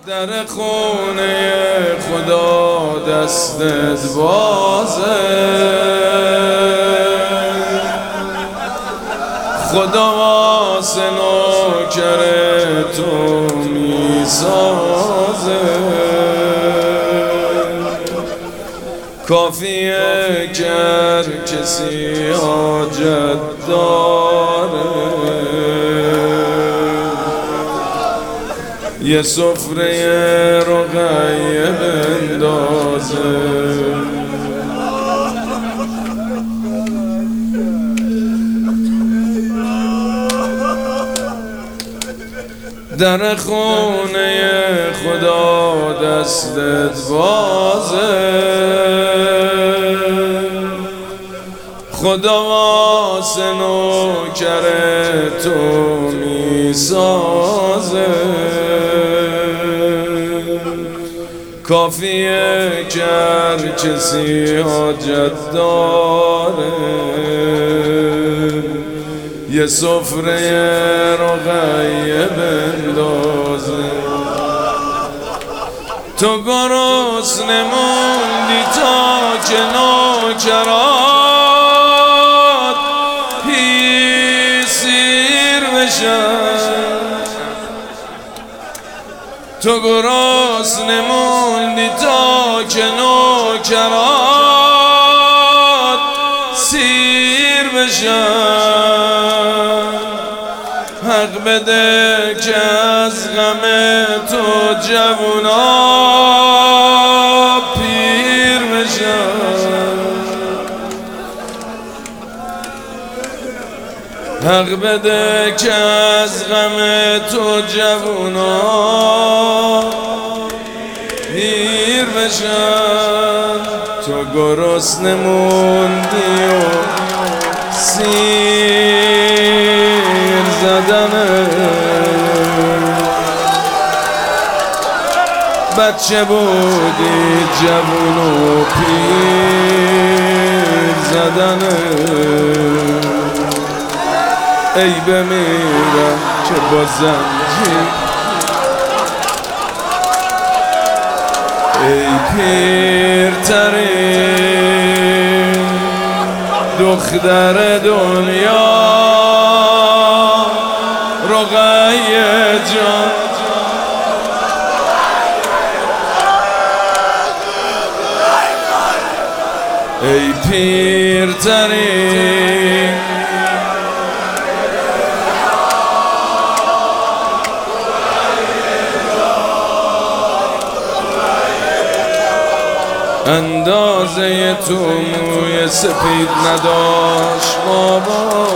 در خونه خدا دستت بازه، خدا واسه نوکر تو میسازه. کافیه که هر کسی حاجت داره یه سفره رقیه بندازه. در خونه خدا دستت بازه، خدا واسه نوکر تو میسازه. کافیه که هر کسی حاجت داره یه سفره رقیه بندازه. تو گرسنه موندی تا که نوکرات سیر بشن، تو گرسنه موندی تا که نوکرات سیر بشن. حق بده که از غم تو جوونا پیر بشن. حق بده که از غم تو جوونا پیر بشن. تو گرسنه موندی و سیر زدنه، بچه بودی جوون و پیر زدنه. ای بمیرم که با زنجیر، ای پیرترین دختر دنیا رقیه جان. ای پیرترین اندازه تو موی سپید نداشت بابا،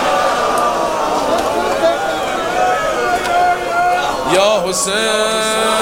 یا حسین